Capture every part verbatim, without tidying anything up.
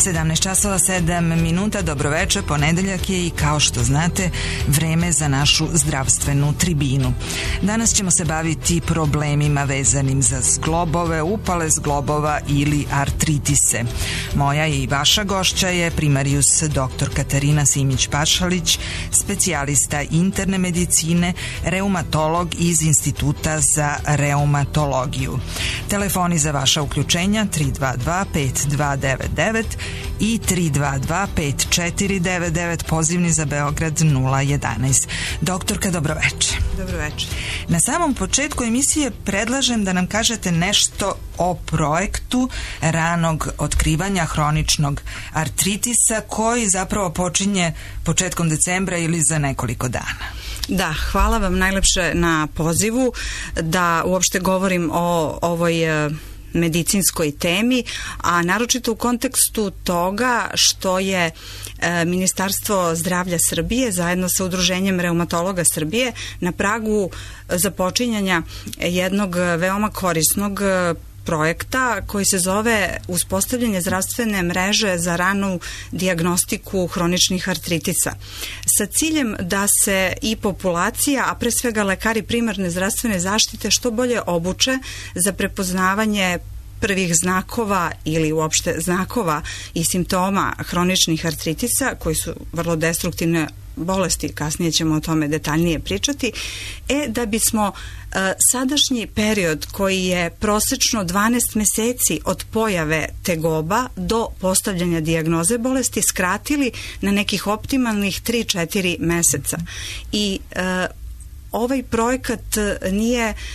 sedamnaest časova sedam minuta, dobroveče, ponedeljak je i kao što znate vreme za našu zdravstvenu tribinu. Danas ćemo se baviti problemima vezanim za zglobove, upale zglobova ili artritise. Moja i vaša gošća je primarijus doktor Katarina Simić-Pašalić, specijalista interne medicine, reumatolog iz Instituta za reumatologiju. Telefoni za vaša uključenja tri dva dva pet dva devet devet i tri dva dva pet četiri devet devet, pozivni za Beograd nula jedanaest. Doktorka, dobroveče. Dobroveče. Na samom početku emisije predlažem da nam kažete nešto o projektu ranog otkrivanja hroničnog artritisa koji zapravo počinje početkom decembra ili za nekoliko dana. Da, hvala vam najlepše na pozivu da uopšte govorim o ovoj medicinskoj temi, a naročito u kontekstu toga što je e, Ministarstvo zdravlja Srbije zajedno sa Udruženjem reumatologa Srbije na pragu započinjanja jednog veoma korisnog projekta koji se zove uspostavljanje zdravstvene mreže za ranu dijagnostiku hroničnih artritisa sa ciljem da se i populacija, a pre svega lekari primarne zdravstvene zaštite što bolje obuče za prepoznavanje prvih znakova ili uopšte znakova i simptoma hroničnih artritisa koji su vrlo destruktivne bolesti, kasnije ćemo o tome detaljnije pričati, e da bismo e, sadašnji period koji je prosečno dvanaest meseci od pojave tegoba do postavljanja dijagnoze bolesti skratili na nekih optimalnih tri do četiri meseca. I e, ovaj projekat nije e,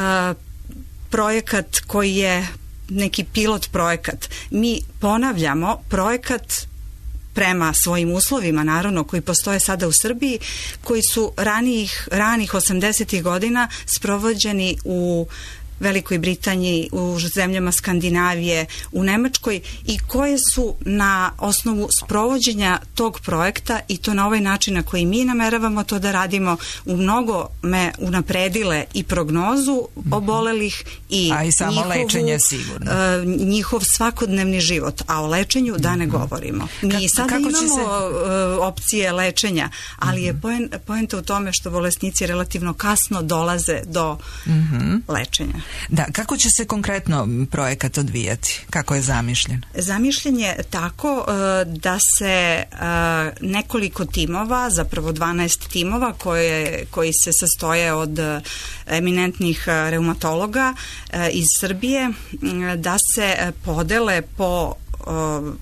projekat koji je neki pilot projekat. Mi ponavljamo projekat prema svojim uslovima, naravno, koji postoje sada u Srbiji, koji su ranijih, ranih osamdesetih godina sprovođeni u Velikoj Britaniji, u zemljama Skandinavije, u Nemačkoj i koje su na osnovu sprovođenja tog projekta i to na ovaj način na koji mi nameravamo to da radimo u mnogo me unapredile i prognozu obolelih i, a i samo njihovu, lečenje sigurno. Uh, njihov svakodnevni život, a o lečenju da ne govorimo. Mi Ka, sada imamo se... uh, opcije lečenja, ali mm-hmm. je poen, poenta u tome što bolesnici relativno kasno dolaze do mm-hmm. lečenja. Da, kako će se konkretno projekat odvijati? Kako je zamišljen? Zamišljen je tako uh, da se uh, nekoliko timova, zapravo dvanaest timova koje, koji se sastoje od uh, eminentnih uh, reumatologa uh, iz Srbije, uh, da se uh, podele po uh,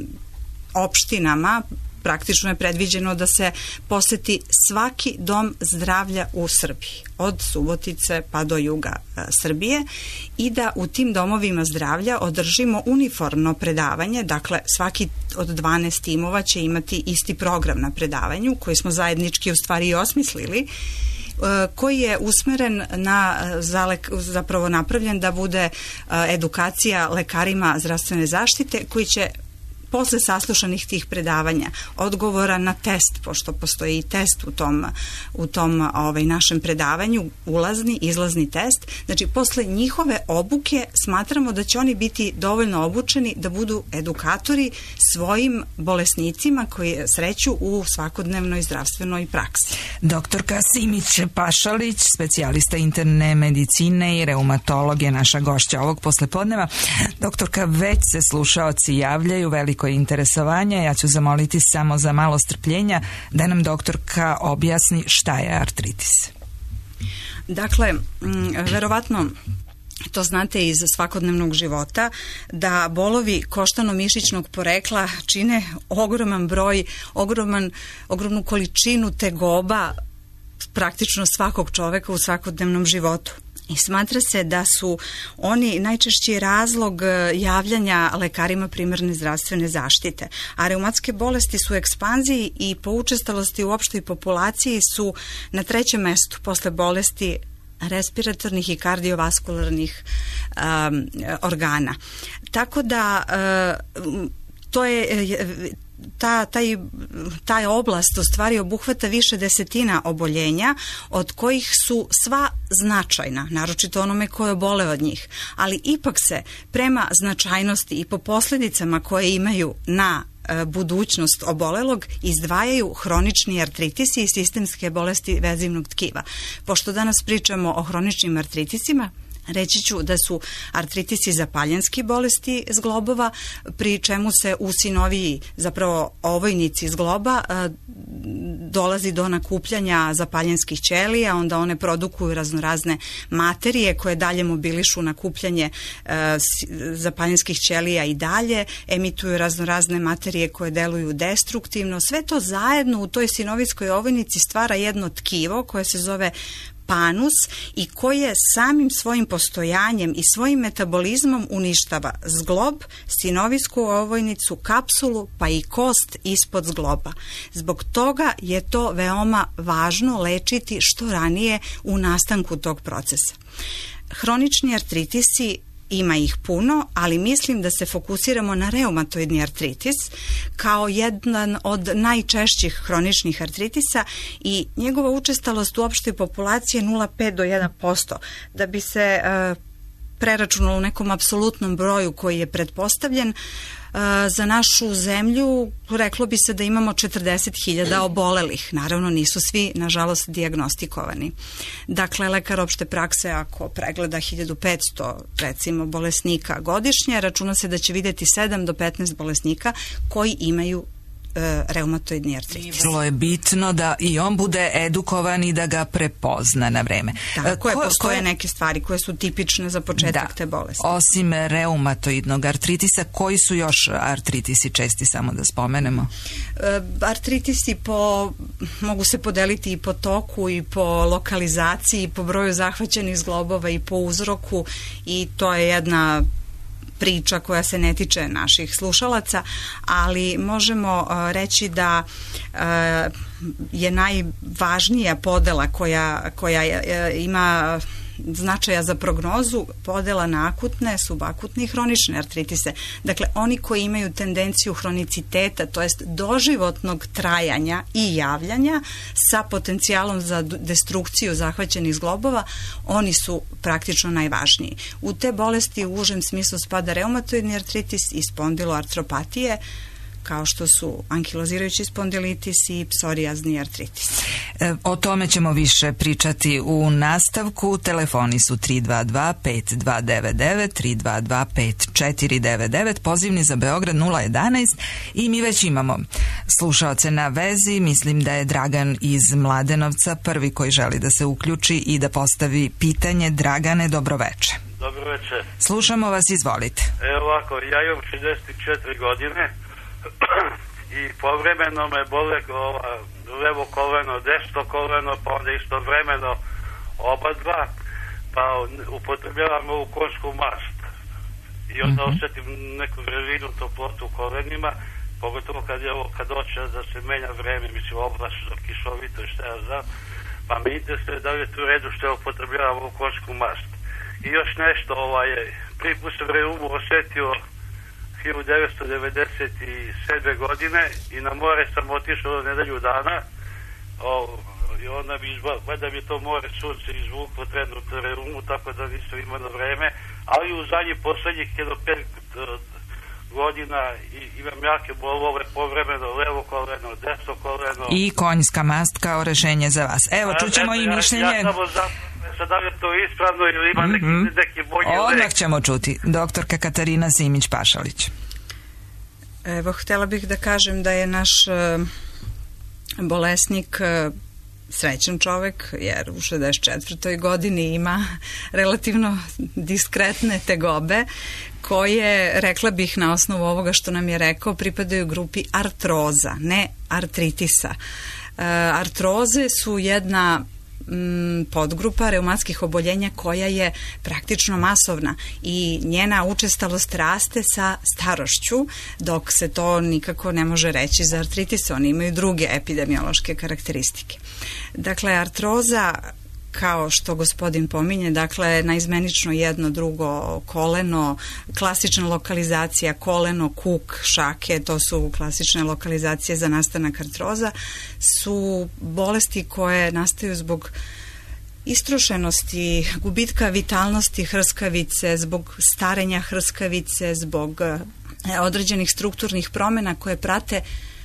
opštinama. Praktično je predviđeno da se poseti svaki dom zdravlja u Srbiji, od Subotice pa do juga e, Srbije i da u tim domovima zdravlja održimo uniformno predavanje, dakle svaki od dvanaest timova će imati isti program na predavanju koji smo zajednički u stvari i osmislili, koji je usmeren na, zapravo napravljen da bude edukacija lekarima zdravstvene zaštite koji će posle saslušanih tih predavanja, odgovora na test, pošto postoji i test u tom, u tom ovaj, našem predavanju, ulazni, izlazni test, znači posle njihove obuke smatramo da će oni biti dovoljno obučeni da budu edukatori svojim bolesnicima koji sreću u svakodnevnoj zdravstvenoj praksi. Doktorka Simić-Pašalić, specijalista interne medicine i reumatolog je naša gošća ovog poslepodneva. Doktorka, već se slušaoci javljaju, veliko je interesovanje. Ja ću zamoliti samo za malo strpljenja da nam doktorka objasni šta je artritis. Dakle, verovatno to znate iz svakodnevnog života, da bolovi koštano-mišićnog porekla čine ogroman broj, ogroman, ogromnu količinu tegoba praktično svakog čoveka u svakodnevnom životu. I smatra se da su oni najčešći razlog javljanja lekarima primarne zdravstvene zaštite. A reumatske bolesti su u ekspanziji i po učestalosti u opštoj populaciji su na trećem mestu posle bolesti respiratornih i kardiovaskularnih um, organa. Tako da uh, to je ta, taj, taj oblast u stvari obuhvata više desetina oboljenja, od kojih su sva značajna, naročito onome koje obole od njih, ali ipak se prema značajnosti i po posljedicama koje imaju na budućnost obolelog izdvajaju hronični artritisi i sistemske bolesti vezivnog tkiva. Pošto danas pričamo o hroničnim artritisima, reći ću da su artritisi zapaljenski bolesti zglobova, pri čemu se u sinoviji, zapravo ovojnici zgloba, dolazi do nakupljanja zapaljenskih ćelija, onda one produkuju raznorazne materije koje dalje mobilišu nakupljanje zapaljenskih ćelija i dalje, emituju raznorazne materije koje deluju destruktivno. Sve to zajedno u toj sinovijskoj ovojnici stvara jedno tkivo koje se zove panus i koje samim svojim postojanjem i svojim metabolizmom uništava zglob, sinovijsku ovojnicu, kapsulu pa i kost ispod zgloba. Zbog toga je to veoma važno lečiti što ranije u nastanku tog procesa. Hronični artritisi, ima ih puno, ali mislim da se fokusiramo na reumatoidni artritis kao jedan od najčešćih hroničnih artritisa i njegova učestalost u opštoj populaciji je nula zarez pet do jedan posto. Da bi se uh, preračunalo u nekom apsolutnom broju koji je pretpostavljen, za našu zemlju reklo bi se da imamo četrdeset hiljada obolelih. Naravno, nisu svi, nažalost, dijagnostikovani. Dakle, lekar opšte prakse, ako pregleda hiljadu petsto, recimo, bolesnika godišnje, računa se da će vidjeti sedam do petnaest bolesnika koji imaju reumatoidni artritis. Vrlo je bitno da i on bude edukovan i da ga prepozna na vreme. Tako je, postoje koje... neke stvari koje su tipične za početak da. te bolesti. Osim reumatoidnog artritisa, koji su još artritisi česti, samo da spomenemo? E, artritisi po, mogu se podeliti i po toku i po lokalizaciji, i po broju zahvaćenih zglobova i po uzroku, i to je jedna priča koja se ne tiče naših slušalaca, ali možemo uh, reći da uh, je najvažnija podela koja, koja je, ima značaja za prognozu, podela na akutne, subakutne i hronične artritise. Dakle, oni koji imaju tendenciju hroniciteta, to jest doživotnog trajanja i javljanja sa potencijalom za destrukciju zahvaćenih zglobova, oni su praktično najvažniji. U te bolesti u užem smislu spada reumatoidni artritis i spondiloartropatije, kao što su ankilozirajući spondilitis i psorijazni artritis. E, o tome ćemo više pričati u nastavku. Telefoni su tri dva dva pet dva devet devet, tri dva dva pet četiri devet devet, pozivni za Beograd nula jedanaest i mi već imamo slušaoce na vezi. Mislim da je Dragan iz Mladenovca prvi koji želi da se uključi i da postavi pitanje. Dragane, dobroveče. Dobroveče. Slušamo vas, izvolite. Evo ovako, ja imam šezdeset četiri godine i povremeno me bole ova, levo koleno, desno koleno, pa onda istovremeno oba dva, pa upotrebljavam ovu konjsku mast i onda mm-hmm. osjetim neku vrelinu, toplotu u kolenima, pogotovo kad je ovo, kad hoće da se menja vreme, mislim oblačno, kišovito i šta ja znam, pa me interesuje da li je tu redu što ja upotrebljavam ovu konjsku mast. I još nešto, ovaj, prvi put sam reumu osjetio hiljadu devetsto devedeset sedme godine i na more sam otišao nedelju dana o, i onda mi valjda mi to more sunce izvuklo trenutno reumu, tako da nisam imao na vreme, ali u zadnjih posljednjih jedno pet godina i, imam jake bolove povremeno, levo koleno, desno koleno. I konjska mast kao rešenje za vas. Evo, čućemo i mišljenje. Ja, ja samo za... da li je to ispravno ili ima neki, mm-hmm. neki bolji lek. Odmah ćemo čuti. Doktorka Katarina Simić-Pašalić. Evo, htjela bih da kažem da je naš uh, bolesnik uh, srećan čovek, jer u šezdeset četvrtoj godini ima relativno diskretne tegobe koje, rekla bih na osnovu ovoga što nam je rekao, pripadaju grupi artroza, ne artritisa. Uh, artroze su jedna podgrupa reumatskih oboljenja koja je praktično masovna i njena učestalost raste sa starošću, dok se to nikako ne može reći za artritis. Oni imaju druge epidemiološke karakteristike. Dakle, artroza kao što gospodin pominje, dakle naizmenično jedno, drugo koleno, klasična lokalizacija koleno, kuk, šake, to su klasične lokalizacije za nastanak artroza, su bolesti koje nastaju zbog istrošenosti, gubitka vitalnosti hrskavice, zbog starenja hrskavice, zbog određenih strukturnih promjena koje prate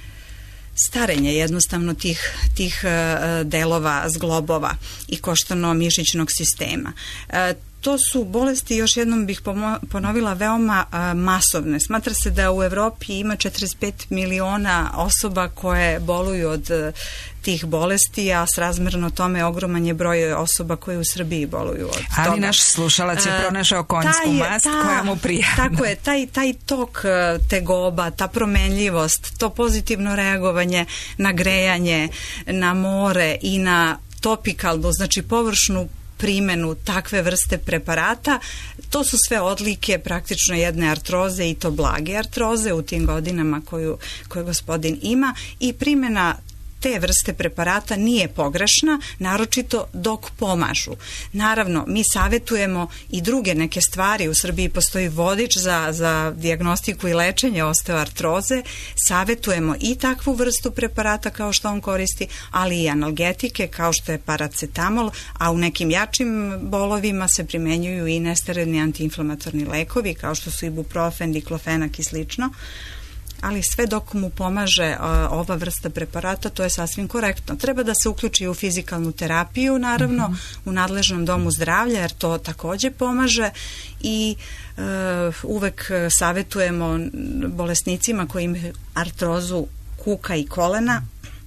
starenje jednostavno tih, tih delova zglobova i koštano-mišićnog sistema. To su bolesti, još jednom bih ponovila, veoma masovne. Smatra se da u Evropi ima četrdeset pet miliona osoba koje boluju od tih bolesti, a srazmerno tome ogroman je broj osoba koje u Srbiji boluju od Ali toga. naš slušalac je pronašao konjsku mast ta, koja mu prijatna. Tako je, taj, taj tok tegoba, ta promenljivost, to pozitivno reagovanje na grejanje, na more i na topikalnu, znači površnu primjenu takve vrste preparata, to su sve odlike praktično jedne artroze i to blage artroze u tim godinama koju, koju gospodin ima i primjena te vrste preparata nije pogrešna, naročito dok pomažu. Naravno, mi savjetujemo i druge neke stvari. U Srbiji postoji vodič za, za dijagnostiku i lečenje osteoartroze. Savjetujemo i takvu vrstu preparata kao što on koristi, ali i analgetike kao što je paracetamol, a u nekim jačim bolovima se primenjuju i nesteroidni antiinflamatorni lekovi kao što su ibuprofen, diklofenak i slično. Ali sve dok mu pomaže ova vrsta preparata, to je sasvim korektno. Treba da se uključi u fizikalnu terapiju, naravno, mm-hmm. u nadležnom domu zdravlja, jer to također pomaže i uh, uvek savjetujemo bolesnicima koji imaju artrozu kuka i kolena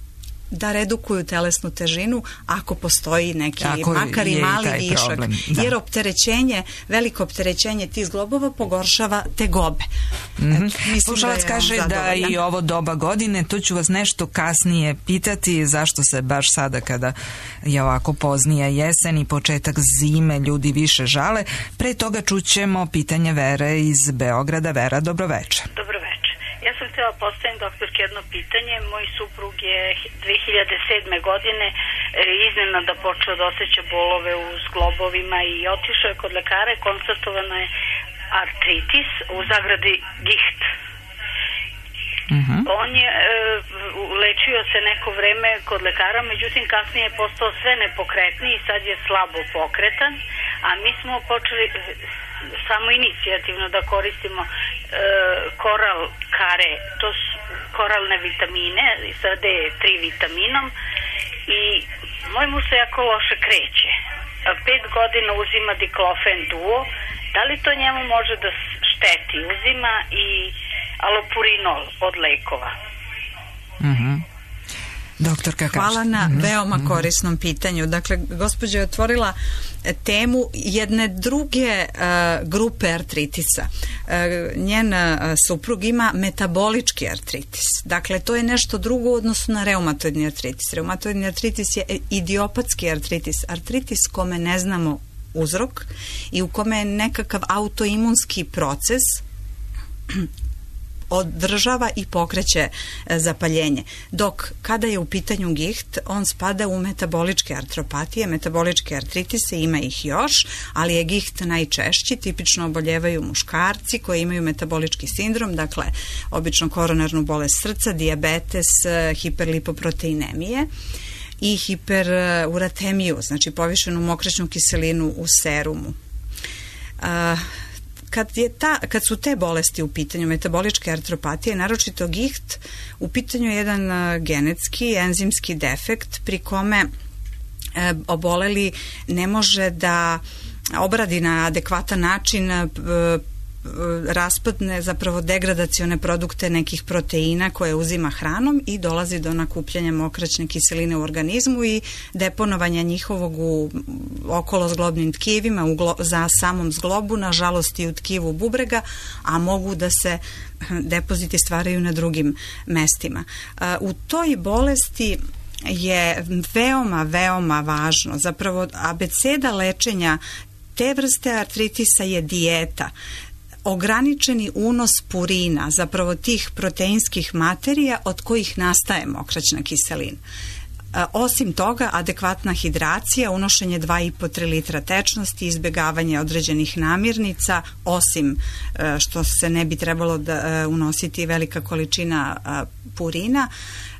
da redukuju telesnu težinu ako postoji neki ako makar i mali i višak. Jer opterećenje, veliko opterećenje tih zglobova pogoršava tegobe. Mm-hmm. Slušalac da kaže da i ovo doba godine, to ću vas nešto kasnije pitati, zašto se baš sada kada je ovako poznija jesen i početak zime ljudi više žale. Pre toga čućemo pitanje Vere iz Beograda. Vera, dobroveče. Dobroveče. Ja sam htjela postaviti doktorki jedno pitanje. Moj suprug je dve hiljade sedme godine iznenada počeo da osjeća bolove u zglobovima i otišao je kod lekara i konstatovano je artritis, u zagradi giht. Uh-huh. On je e, lečio se neko vreme kod lekara, međutim kasnije je postao sve nepokretniji i sad je slabo pokretan, a mi smo počeli samo inicijativno da koristimo e, koral kare, to su koralne vitamine sa D tri vitaminom i moj mu se jako loše kreće. Pet godina uzima diklofen duo, da li to njemu može da šteti? Uzima i alopurinol od lekova. Mhm. Doktorka kaže. Hvala na mm-hmm. veoma korisnom pitanju. Dakle, gospođa je otvorila temu jedne druge uh, grupe artritisa. Uh, njen uh, suprug ima metabolički artritis. Dakle, to je nešto drugo u odnosu na reumatoidni artritis. Reumatoidni artritis je idiopatski artritis. Artritis kome ne znamo uzrok i u kome je nekakav autoimunski proces održava i pokreće zapaljenje. Dok kada je u pitanju giht, on spada u metaboličke artropatije, metaboličke artritise, ima ih još, ali je giht najčešći, tipično oboljevaju muškarci koji imaju metabolički sindrom, dakle obično koronarnu bolest srca, dijabetes, hiperlipoproteinemije i hiperuratemiju, znači povišenu mokraćnu kiselinu u serumu. Uh, Kad, je ta, kad su te bolesti u pitanju, metaboličke artropatije, naročito giht, u pitanju je jedan uh, genetski, enzimski defekt pri kome uh, oboleli ne može da obradi na adekvatan način uh, raspadne, zapravo degradacione produkte nekih proteina koje uzima hranom i dolazi do nakupljanja mokraćne kiseline u organizmu i deponovanja njihovog u okolozglobnim tkivima, u glo, za samom zglobu, nažalost i u tkivu bubrega, a mogu da se depoziti stvaraju na drugim mestima. U toj bolesti je veoma, veoma važno, zapravo abeceda lečenja te vrste artritisa je dijeta, ograničeni unos purina, zapravo tih proteinskih materija od kojih nastaje mokraćna kiselina. Osim toga, adekvatna hidracija, unošenje dva i po do tri litra tečnosti, izbjegavanje određenih namirnica, osim što se ne bi trebalo da unositi velika količina purina.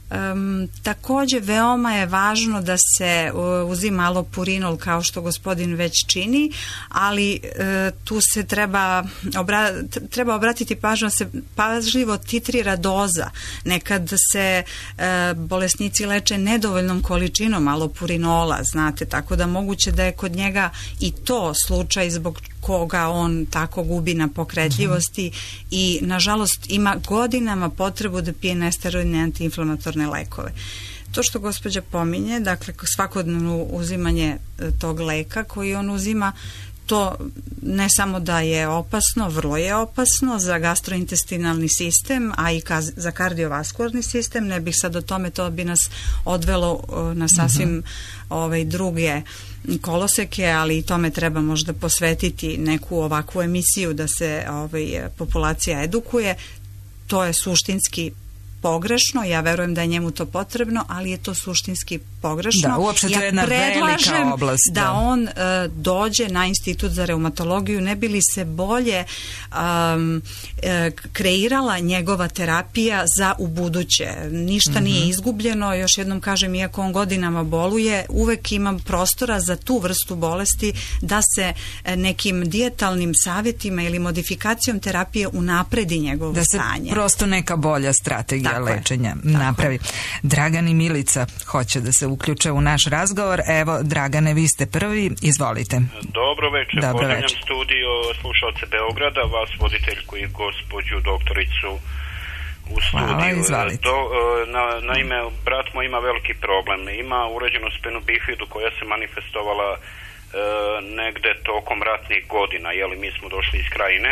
Um, takođe veoma je važno da se uh, uzima malo purinol kao što gospodin već čini, ali uh, tu se treba, obra, treba obratiti pažnju da se pažljivo titrira doza. Nekad se uh, bolesnici leče nedovoljnom količinom malo purinola, znate, tako da moguće da je kod njega i to slučaj zbog koga on tako gubi na pokretljivosti mm-hmm. i nažalost ima godinama potrebu da pije nesteroidne antiinflamatorne lekove. To što gospođa pominje, dakle svakodnevno uzimanje tog leka koji on uzima, to ne samo da je opasno, vrlo je opasno za gastrointestinalni sistem, a i za kardiovaskularni sistem. Ne bih sad o tome, to bi nas odvelo na sasvim mm-hmm. ovaj, druge koloseke, ali i tome treba možda posvetiti neku ovakvu emisiju da se ovaj, populacija edukuje. To je suštinski pogrešno, ja verujem da je njemu to potrebno, ali je to suštinski pogrešno. Da, uopšte to je jedna velika oblast. Da, da on uh, dođe na Institut za reumatologiju, ne bi li se bolje um, uh, kreirala njegova terapija za ubuduće. Ništa mm-hmm. nije izgubljeno, još jednom kažem, iako on godinama boluje, uvek ima prostora za tu vrstu bolesti da se nekim dijetalnim savjetima ili modifikacijom terapije unapredi njegovo da stanje. Da se prosto neka bolja strategija Tako lečenja je. napravi. Dragan i Milica hoće da se uključe u naš razgovor. Evo, Dragane, vi ste prvi, izvolite. Dobro večer, Dobro pozdravljam večer. studio slušalce Beograda, vas voditeljku i gospođu doktoricu u studiju. Hvala, izvolite. Do, na, naime, brat moj ima veliki problem. Ima uređenu spinu bifidu koja se manifestovala e, negde tokom ratnih godina. Jeli, mi smo došli iz Krajine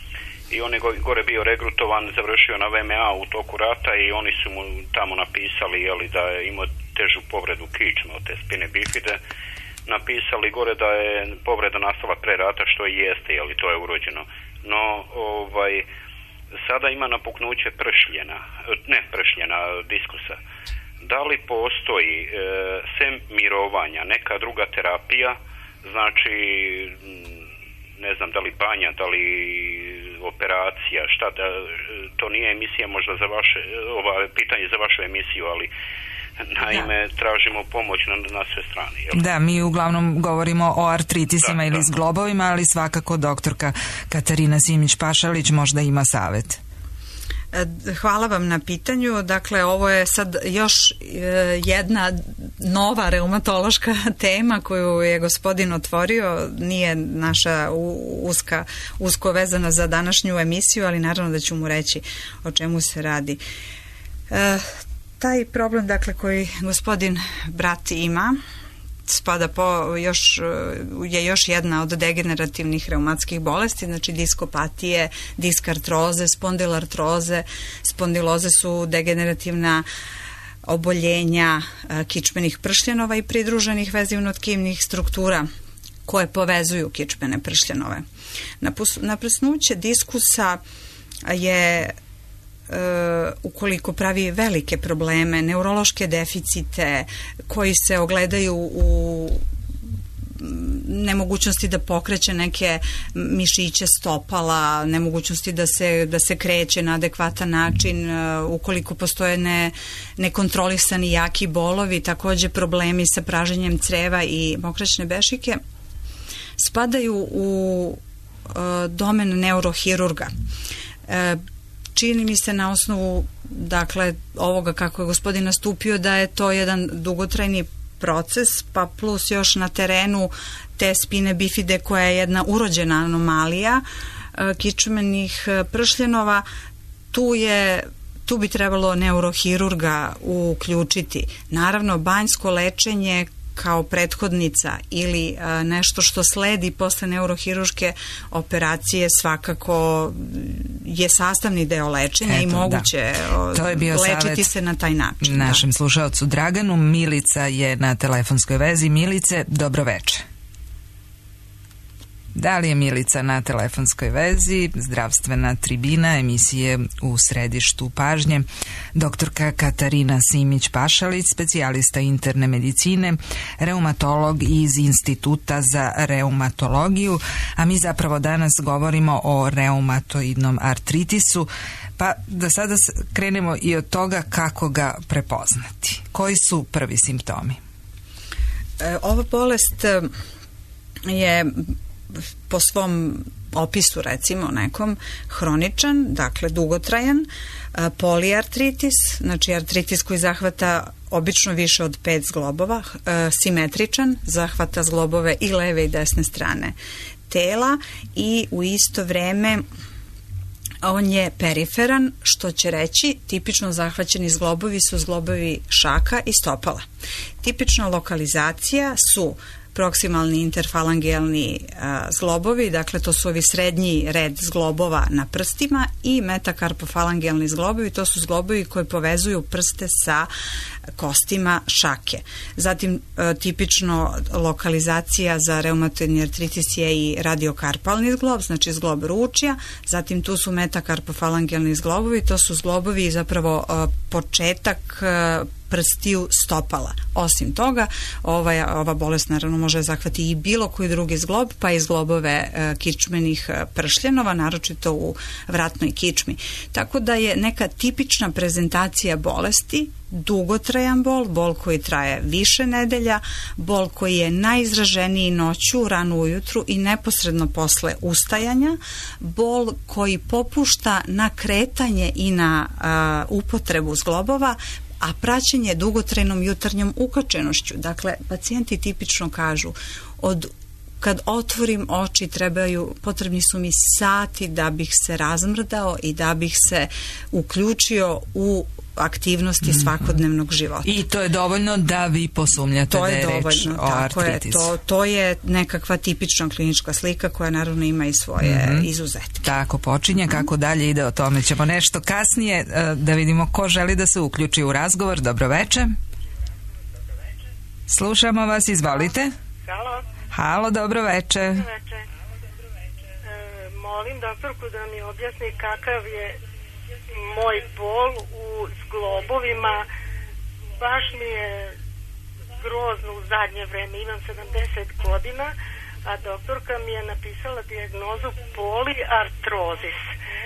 i on je gore bio regrutovan, završio na V M A u toku rata i oni su mu tamo napisali, jeli, da je imao težu povredu kičme od te spine bifide. Napisali gore da je povreda nastala pre rata, što i jeste, jeli, to je urođeno. No, ovaj, sada ima napuknuće pršljena, ne pršljena, diskusa. Da li postoji, e, sem mirovanja, neka druga terapija, znači, ne znam, da li banja, da li operacija, šta, da, to nije emisija možda za vaše, ova pitanje za vašu emisiju, ali naime da. tražimo pomoć na, na sve strane. Jel? Da, mi uglavnom govorimo o artritisima da, ili da. zglobovima, ali svakako doktorka Katarina Simić-Pašalić možda ima savjet. Hvala vam na pitanju. Dakle, ovo je sad još jedna nova reumatološka tema koju je gospodin otvorio. Nije naša uska, usko vezana za današnju emisiju, ali naravno da ću mu reći o čemu se radi. E, taj problem, dakle, koji gospodin brat ima, spada po još, je još jedna od degenerativnih reumatskih bolesti, znači diskopatije, diskartroze, spondilartroze. Spondiloze su degenerativna oboljenja kičmenih pršljenova i pridruženih vezivno-tkivnih struktura koje povezuju kičmene pršljenove. Naprsnuće diskusa je Uh, ukoliko pravi velike probleme, neurološke deficite koji se ogledaju u nemogućnosti da pokreće neke mišiće stopala, nemogućnosti da se, da se kreće na adekvatan način, uh, ukoliko postoje ne, nekontrolisani jaki bolovi, takođe problemi sa praženjem creva i mokraćne bešike, spadaju u uh, domen neurohirurga. Uh, Čini mi se na osnovu, dakle, ovoga kako je gospodin nastupio, da je to jedan dugotrajni proces, pa plus još na terenu te spine bifide koja je jedna urođena anomalija kičmenih pršljenova. Tu je tu bi trebalo neurohirurga uključiti. Naravno, banjsko lečenje kao prethodnica ili a, nešto što sledi posle neurohiruške operacije svakako je sastavni deo lečenja. Eto, i moguće da. To je bio lečiti se na taj način. Našem da. slušaocu Draganu. Milica je na telefonskoj vezi. Milice, dobro veče. Da li je Milica na telefonskoj vezi? Zdravstvena tribina emisije U središtu pažnje. Doktorka Katarina Simić-Pašalić, specijalista interne medicine, reumatolog iz Instituta za reumatologiju, a mi zapravo danas govorimo o reumatoidnom artritisu, pa da sada krenemo i od toga kako ga prepoznati. Koji su prvi simptomi? E, ova bolest je po svom opisu, recimo nekom, hroničan, dakle dugotrajan, poliartritis, znači artritis koji zahvata obično više od pet zglobova, simetričan, zahvata zglobove i leve i desne strane tela i u isto vreme on je periferan, što će reći tipično zahvaćeni zglobovi su zglobovi šaka i stopala. Tipična lokalizacija su proksimalni interfalangijalni a, zglobovi, dakle to su ovi srednji red zglobova na prstima, i metakarpofalangijalni zglobovi, to su zglobovi koji povezuju prste sa kostima šake. Zatim a, tipično lokalizacija za reumatoidni artritis je i radiokarpalni zglob, znači zglob ručja, zatim tu su metakarpofalangijalni zglobovi, to su zglobovi zapravo a, početak a, prstiju stopala. Osim toga, ova, ova bolest naravno može zahvati i bilo koji drugi zglob, pa i zglobove e, kičmenih pršljenova, naročito u vratnoj kičmi. Tako da je neka tipična prezentacija bolesti dugotrajan bol, bol koji traje više nedelja, bol koji je najizraženiji noću, rano ujutru i neposredno posle ustajanja, bol koji popušta na kretanje i na a, upotrebu zglobova, a praćenje dugotrajnom jutarnjom ukočenošću. Dakle, pacijenti tipično kažu, od kad otvorim oči trebaju, potrebni su mi sati da bih se razmrdao i da bih se uključio u aktivnosti svakodnevnog života. I to je dovoljno da vi posumnjate to da je, je dovoljno, reč o artritisu. To, to je nekakva tipična klinička slika koja naravno ima i svoje mm-hmm. izuzetke. Tako počinje, mm-hmm. kako dalje ide, o tome ćemo nešto kasnije, da vidimo ko želi da se uključi u razgovor. Dobroveče. Slušamo vas, izvolite. Halo. Halo, dobroveče. Dobroveče. E, molim doktorku da mi objasni kakav je moj bol u zglobovima. Baš mi je grozno u zadnje vreme, imam sedamdeset godina, a doktorka mi je napisala dijagnozu poliartrozis.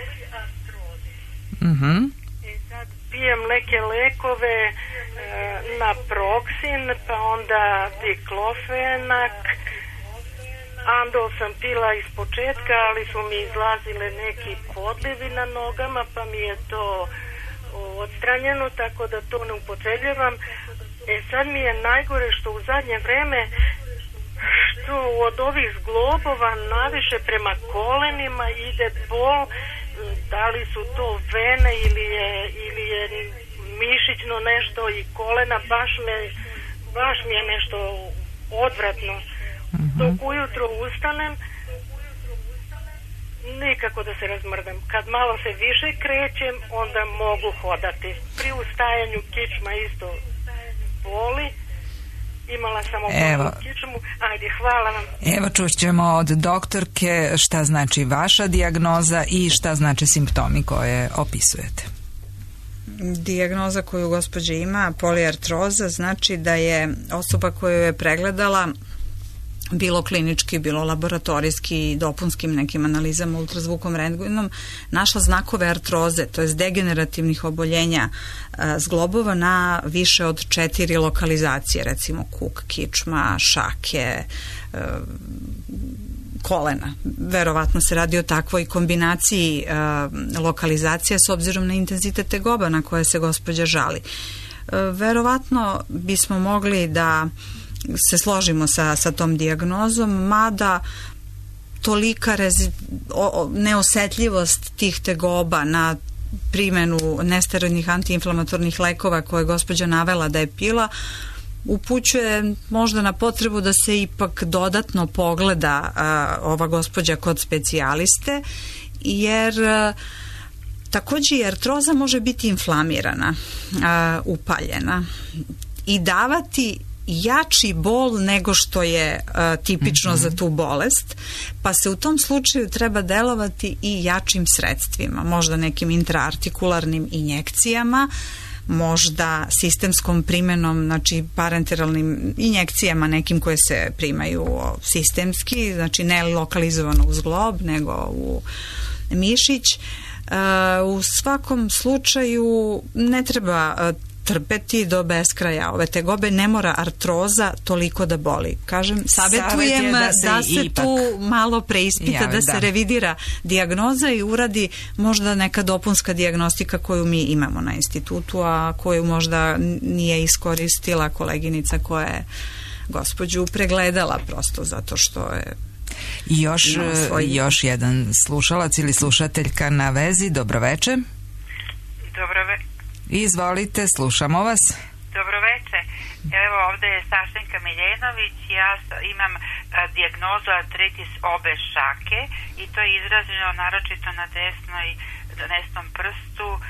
Mhm. I sad pijem neke lekove e, naproxen, pa onda diklofenak. Andol sam pila iz početka, ali su mi izlazile neki podlivi na nogama, pa mi je to odstranjeno, tako da to ne upotrebljavam. E sad mi je najgore što u zadnje vreme što od ovih zglobova naviše prema kolenima ide bol, da li su to vene ili je, ili je mišićno nešto i kolena, baš, me, baš mi je nešto odvratno. Dok ujutro ustanem, nikako da se razmrdam. Kad malo se više krećem, onda mogu hodati. Pri ustajanju kičma isto boli. Imala sam obolnu kičmu. Ajde, hvala vam. Evo, čućemo od doktorke šta znači vaša dijagnoza i šta znači simptomi koje opisujete. Dijagnoza koju gospođa ima, poliartroza, znači da je osoba koju je pregledala bilo klinički, bilo laboratorijski, dopunskim nekim analizama, ultrazvukom, rentgenom, našla znakove artroze, to je degenerativnih oboljenja a, zglobova na više od četiri lokalizacije, recimo kuk, kičma, šake, a, kolena. Verovatno se radi o takvoj kombinaciji a, lokalizacija s obzirom na intenzitet tegoba na koje se gospođa žali. A, verovatno bismo mogli da se složimo sa, sa tom dijagnozom, mada tolika rezi, o, neosetljivost tih tegoba na primjenu nesteroidnih antiinflamatornih lekova koje je gospođa navela da je pila, upućuje možda na potrebu da se ipak dodatno pogleda a, ova gospođa kod specijaliste, jer a, također i artroza može biti inflamirana, a, upaljena i davati jači bol nego što je uh, tipično mm-hmm. za tu bolest, pa se u tom slučaju treba delovati i jačim sredstvima, možda nekim intraartikularnim injekcijama, možda sistemskom primenom, znači parenteralnim injekcijama nekim koje se primaju sistemski, znači ne lokalizovano u zglob, nego u mišić. U svakom slučaju ne treba trpeti do beskraja ove tegobe, ne mora artroza toliko da boli. Kažem, savjetujem da se, da se tu malo preispita, javi, da se da. revidira dijagnoza i uradi možda neka dopunska dijagnostika koju mi imamo na institutu, a koju možda nije iskoristila koleginica koja je gospođu pregledala prosto zato što je I još, svoj... još jedan slušalac ili slušateljka na vezi. Dobroveče. Dobroveče. Izvolite, slušamo vas. Dobroveče. Evo ovde je Sašenka Miljenović. Ja imam a, dijagnozu artritis obe šake i to je izraženo naročito na desnoj desnom prstu, um,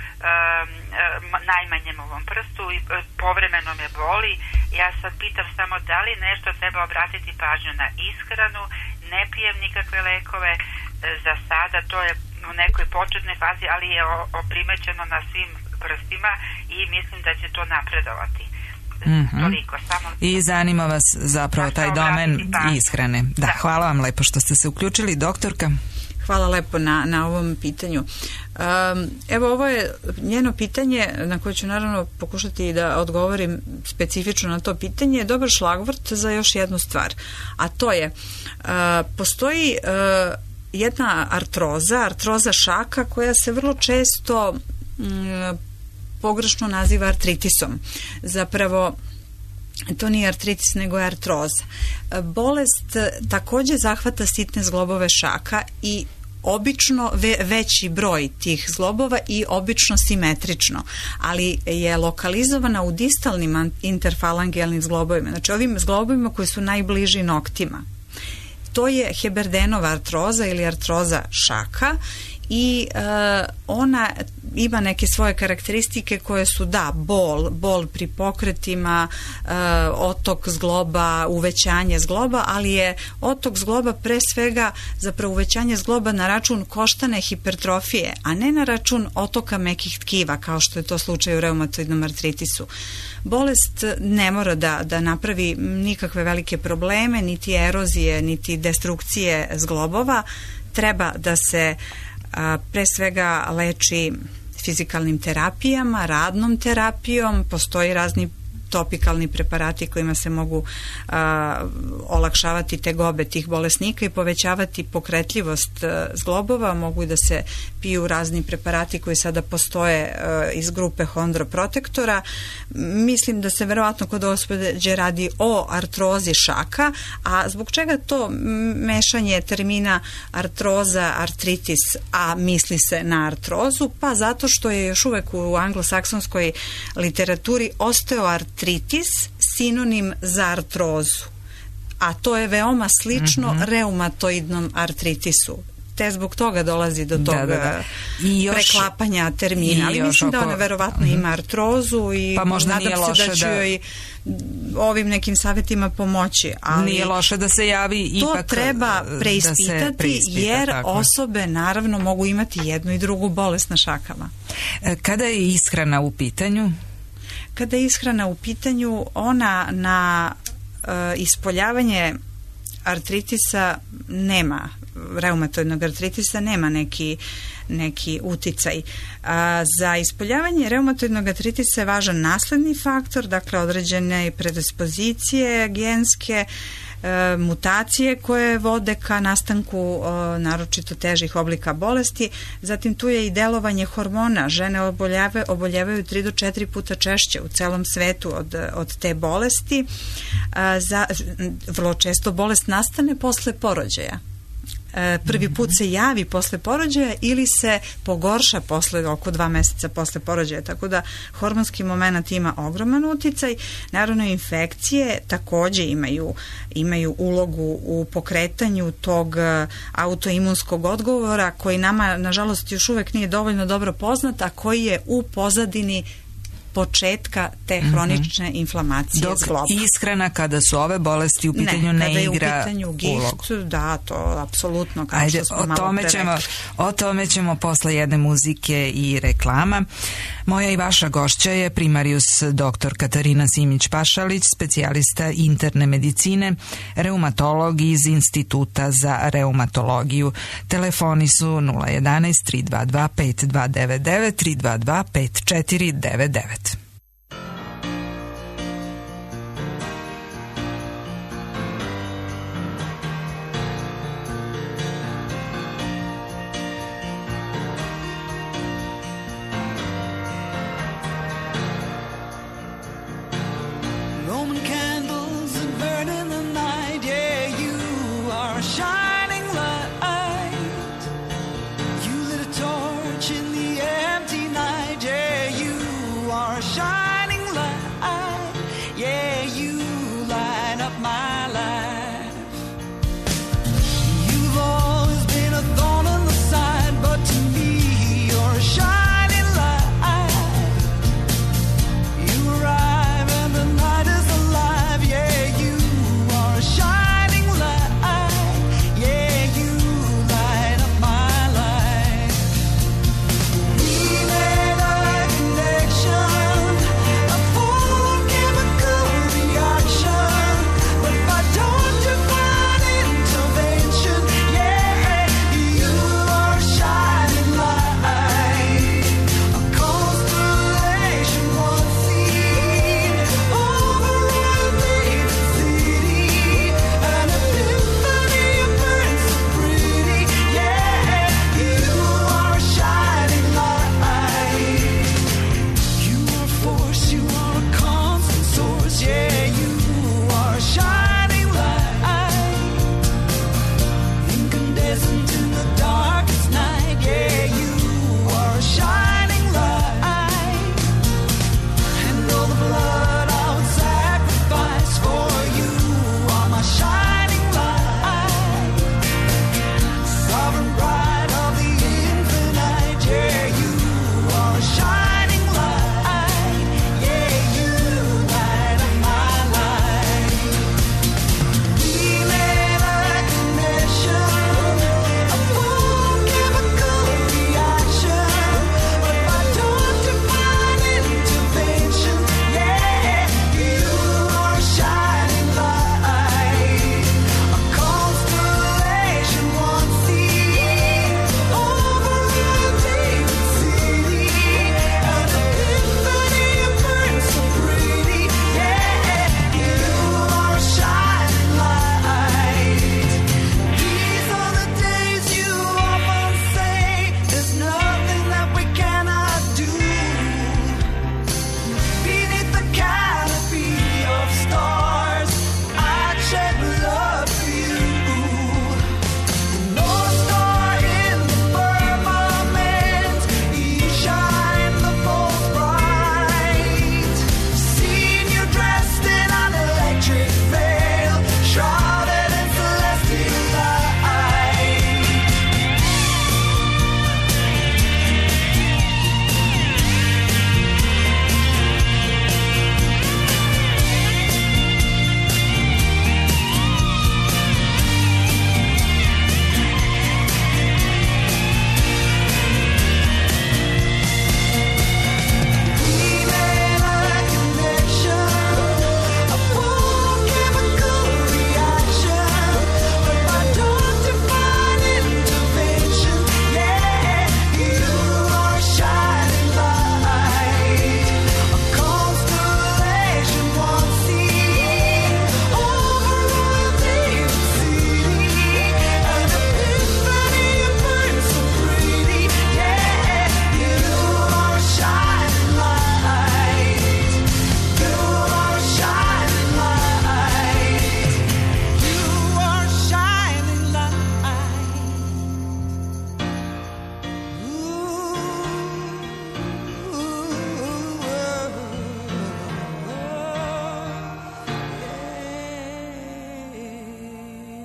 um, najmanjem ovom prstu i povremeno me boli. Ja sad pitam samo da li nešto treba obratiti pažnju na ishranu, ne pijem nikakve lekove za sada, to je u nekoj početnoj fazi, ali je o, o primećeno na svim prstima i mislim da će to napredovati. Mm-hmm. Toliko, samo... I zanima vas zapravo taj domen ishrane. Da, da, hvala vam lepo što ste se uključili. Doktorka? Hvala lepo na, na ovom pitanju. Um, evo, ovo je njeno pitanje na koje ću naravno pokušati da odgovorim specifično na to pitanje. Je dobar šlagvort za još jednu stvar, a to je uh, postoji uh, jedna artroza, artroza šaka koja se vrlo često um, pogrešno naziva artritisom. Zapravo to nije artritis, nego je artroza. Bolest takođe zahvata sitne zglobove šaka i obično ve, veći broj tih zglobova i obično simetrično, ali je lokalizovana u distalnim interfalangijalnim zglobovima, znači ovim zglobovima koji su najbliži noktima. To je Heberdenova artroza ili artroza šaka i uh, ona ima neke svoje karakteristike koje su da, bol, bol pri pokretima, uh, otok zgloba, uvećanje zgloba, ali je otok zgloba pre svega zapravo uvećanje zgloba na račun koštane hipertrofije, a ne na račun otoka mekih tkiva, kao što je to slučaj u reumatoidnom artritisu. Bolest ne mora da, da napravi nikakve velike probleme, niti erozije, niti destrukcije zglobova. Treba da se a, pre svega leči fizikalnim terapijama, radnom terapijom, postoji razni topikalni preparati kojima se mogu a, olakšavati tegobe tih bolesnika i povećavati pokretljivost a, zglobova, mogu da se piju razni preparati koji sada postoje a, iz grupe hondroprotektora. Mislim da se verovatno kod gospođe radi o artrozi šaka, a zbog čega to mešanje termina artroza, artritis, a misli se na artrozu? Pa zato što je još uvek u anglosaksonskoj literaturi osteoartritis sinonim za artrozu, a to je veoma slično mm-hmm. reumatoidnom artritisu. Te zbog toga dolazi do toga da, da, da. I još, preklapanja termina. Ali mislim oko... da ona verovatno mm-hmm. ima artrozu i pa možda nadam se da ću joj da... ovim nekim savjetima pomoći. Ali nije loše da se javi to ipak treba preispitati, da preispita, jer tako. Osobe naravno mogu imati jednu i drugu bolest na šakama. Kada je ishrana u pitanju? Kada je ishrana u pitanju, ona na e, ispoljavanje artritisa nema, reumatoidnog artritisa nema neki, neki uticaj. A, za ispoljavanje reumatoidnog artritisa je važan nasledni faktor, dakle određene predispozicije genske, E, mutacije koje vode ka nastanku e, naročito težih oblika bolesti. Zatim tu je i delovanje hormona. Žene oboljave, oboljevaju tri do četiri puta češće u celom svetu od, od te bolesti. E, za, vrlo često bolest nastane posle porođaja. Prvi put se javi posle porođaja ili se pogorša posle oko dva meseca posle porođaja, tako da hormonski moment ima ogroman uticaj. Naravno, infekcije takođe imaju, imaju ulogu u pokretanju tog autoimunskog odgovora koji nama, nažalost, još uvek nije dovoljno dobro poznat, a koji je u pozadini početka te hronične mm-hmm. inflamacije Dok zgloba. Ishrana, kada su ove bolesti u pitanju, ne, ne igra u pitanju gift, ulogu. Da, to apsolutno, kao Ajde, što smo o malo tome pre ćemo, rekli. o tome ćemo posle jedne muzike i reklama. Moja i vaša gošća je primarijus doktor Katarina Simić-Pašalić, specijalista interne medicine, reumatolog iz Instituta za reumatologiju. Telefoni su nula jedanaest tri dva dva pet dva devet devet tri dva dva pet četiri devet devet.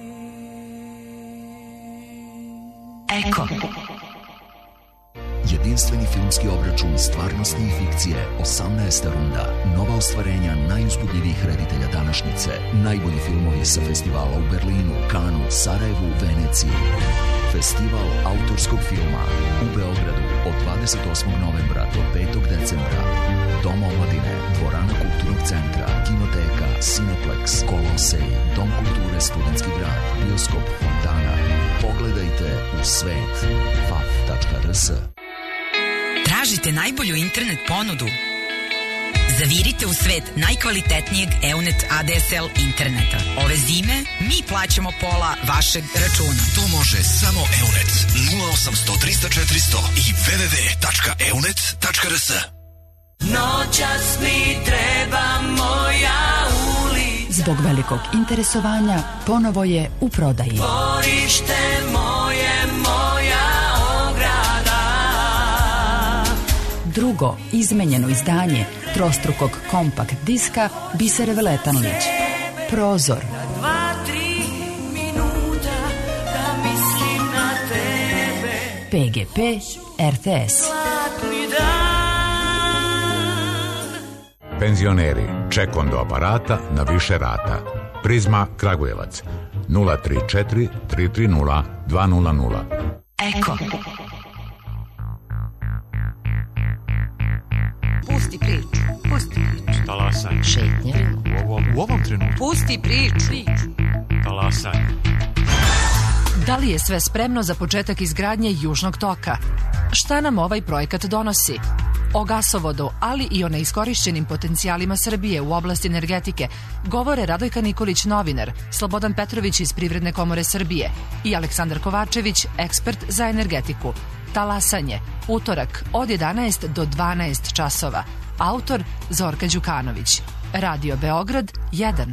Jedinstven Jedinstveni filmski obračun stvarnosti i fikcije, osamnaesta runda. Nova ostvarenja najuzbudljivijih reditelja današnjice. Najbolji filmovi sa festivala u Berlinu, Kanu, Sarajevu, Veneciji. Festival autorskog filma u Beogradu od dvadeset osmog novembra do petog decembra. Dom omladine, dvorana kulturnog centra, kinoteka, Cineplex, Kolosej, Dom kulture Studentski grad, bioskop Fontana. Pogledajte u svet. f a f tačka r s. Tražite najbolju internet ponudu? Zavirite u svet najkvalitetnijeg Eunet A D S L interneta. Ove zime mi plaćamo pola vašeg računa. To može samo Eunet. nula osamsto trista četiristo i w w w tačka eunet tačka r s. Noćas mi treba moja ulica. Zbog velikog interesovanja ponovo je u prodaji. Dvorište moje, moja ograda. Drugo izmenjeno izdanje trostrukog kompakt diska Bisere Veletanlić. Prozor. Dva, tri minuta da mislim na tebe. P G P R T S. Penzioneri, ček do aparata na više rata. Prizma Kragujevac nula tri četiri tri tri nula dva nula nula. Eko. Pusti priču, pusti priču. Talasanje. Šetnje. U ovom, u ovom trenutku. Pusti priču. Talasanje. Da li je sve spremno za početak izgradnje Južnog toka? Šta nam ovaj projekat donosi? O gasovodu, ali i o neiskorišćenim potencijalima Srbije u oblasti energetike govore Radojka Nikolić, novinar, Slobodan Petrović iz Privredne komore Srbije i Aleksandar Kovačević, ekspert za energetiku. Talasanje, utorak od jedanaest do dvanaest časova. Autor Zorka Đukanović. Radio Beograd jedan.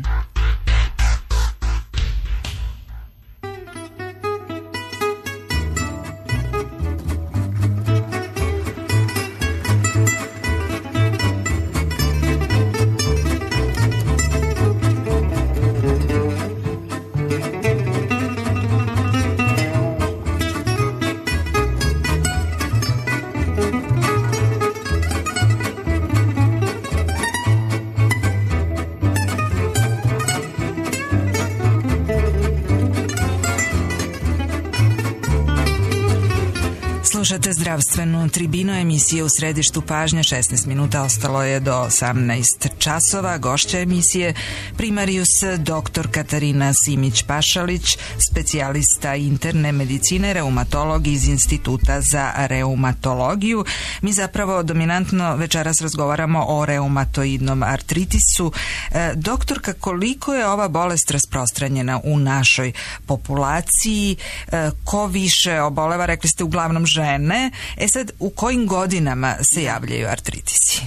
Slušate zdravstvenu tribinu, emisije u središtu pažnje. Šesnaest minuta ostalo je do osamnaest časova. Gošća emisije primarijus doktor Katarina Simić-Pašalić, specijalista interne medicine, reumatolog iz Instituta za reumatologiju. Mi zapravo dominantno večeras razgovaramo o reumatoidnom artritisu. E, doktorka, koliko je ova bolest rasprostranjena u našoj populaciji? E, ko više oboleva? Rekli ste uglavnom žene. E sad, u kojim godinama se javljaju artritisi?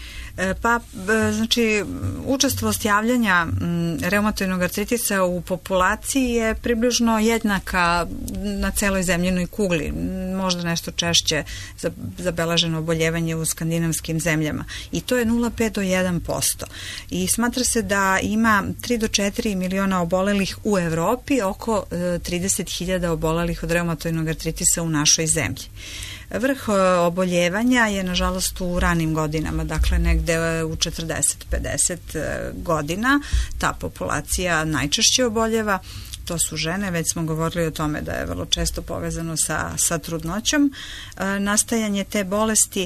Pa, znači, učestvost javljanja reumatoidnog artritisa u populaciji je približno jednaka na celoj zemljinoj kugli, možda nešto češće zabeleženo oboljevanje u skandinavskim zemljama, i to je nula zarez pet do jedan posto. I smatra se da ima tri do četiri miliona obolelih u Evropi, oko trideset hiljada obolelih od reumatoidnog artritisa u našoj zemlji. Vrh oboljevanja je nažalost u ranim godinama, dakle negde u četrdeset pedeset godina ta populacija najčešće oboljeva. To su žene, već smo govorili o tome da je vrlo često povezano sa, sa trudnoćom e, nastajanje te bolesti.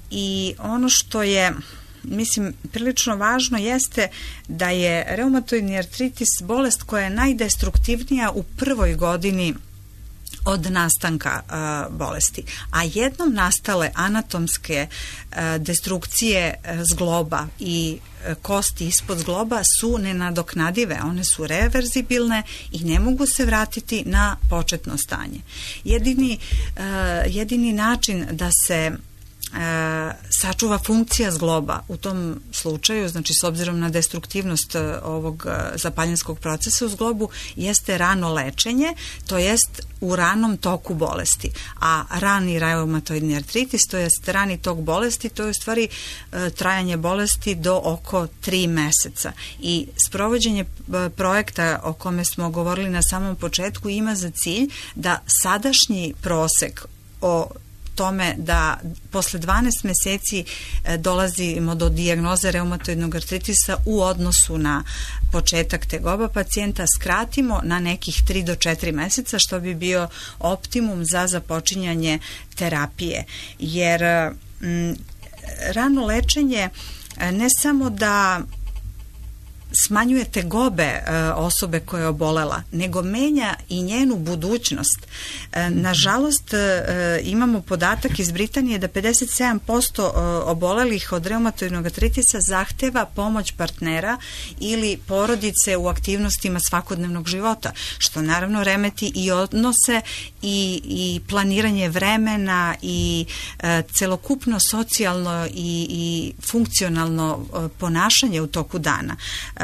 I ono što je, mislim, prilično važno jeste da je reumatoidni artritis bolest koja je najdestruktivnija u prvoj godini od nastanka uh, bolesti. A jednom nastale anatomske uh, destrukcije uh, zgloba i uh, kosti ispod zgloba su nenadoknadive, one su reverzibilne i ne mogu se vratiti na početno stanje. Jedini, uh, jedini način da se E, sačuva funkcija zgloba u tom slučaju, znači s obzirom na destruktivnost ovog zapaljenskog procesa u zglobu, jeste rano lečenje, to jest u ranom toku bolesti. A rani reumatoidni artritis, to jest rani tok bolesti, to je u stvari e, trajanje bolesti do oko tri meseca. I sprovođenje projekta o kome smo govorili na samom početku ima za cilj da sadašnji prosek o tome da posle dvanaest meseci dolazimo do dijagnoze reumatoidnog artritisa u odnosu na početak tegoba pacijenta skratimo na nekih tri do četiri meseca, što bi bio optimum za započinjanje terapije. Jer m, rano lečenje ne samo da smanjuje tegobe e, osobe koja je obolela, nego menja i njenu budućnost. E, nažalost, e, imamo podatak iz Britanije da pedeset sedam posto obolelih od reumatoidnog artritisa zahteva pomoć partnera ili porodice u aktivnostima svakodnevnog života, što naravno remeti i odnose i, i planiranje vremena i e, celokupno socijalno i, i funkcionalno e, ponašanje u toku dana.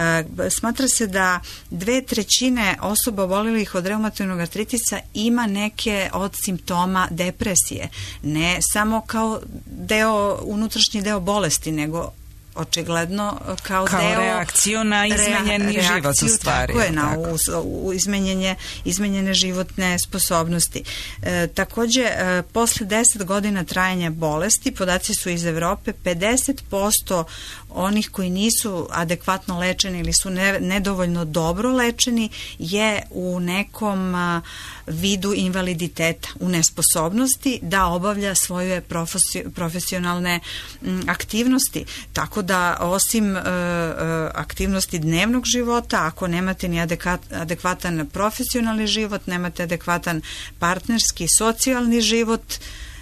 Smatra se da dve trećine osoba obolelih od reumatoidnog artritisa ima neke od simptoma depresije. Ne samo kao deo, unutrašnji deo bolesti, nego očigledno kao, kao deo reakciju na izmenjeni rea, život u stvari. Tako je, na u, u izmenjenje, izmenjene životne sposobnosti. E, takođe, e, posle deset godina trajanja bolesti, podaci su iz Evrope, pedeset posto onih koji nisu adekvatno lečeni ili su ne, nedovoljno dobro lečeni je u nekom a, vidu invaliditeta, u nesposobnosti da obavlja svoje profesi, profesionalne m, aktivnosti. Tako da osim e, aktivnosti dnevnog života, ako nemate ni adekvat, adekvatan profesionalni život, nemate adekvatan partnerski, socijalni život,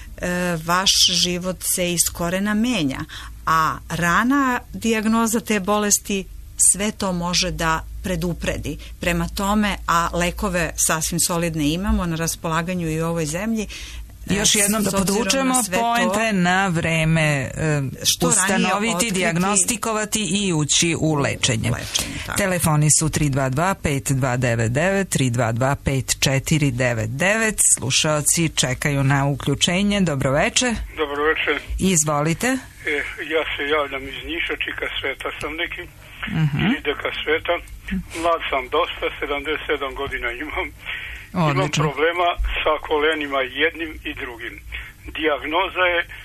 e, vaš život se iz korena menja. A rana dijagnoza te bolesti sve to može da predupredi. Prema tome, a lekove sasvim solidne imamo na raspolaganju i u ovoj zemlji. Još jednom da podvučemo, poenta je na vreme e, ustanoviti, dijagnostikovati i ući u lečenje. lečenje Telefoni su tri dva dva pet dva devet devet, tri dva dva pet četiri devet devet. Slušaoci čekaju na uključenje. Dobroveče. Dobroveče. Izvolite. E, ja se javljam iz Niša, čika sveta sam neki, uh-huh. ili deka sveta. Mlad sam dosta, sedamdeset sedam godina imam. Odlično. Imam problema sa kolenima jednim i drugim. Dijagnoza je uh,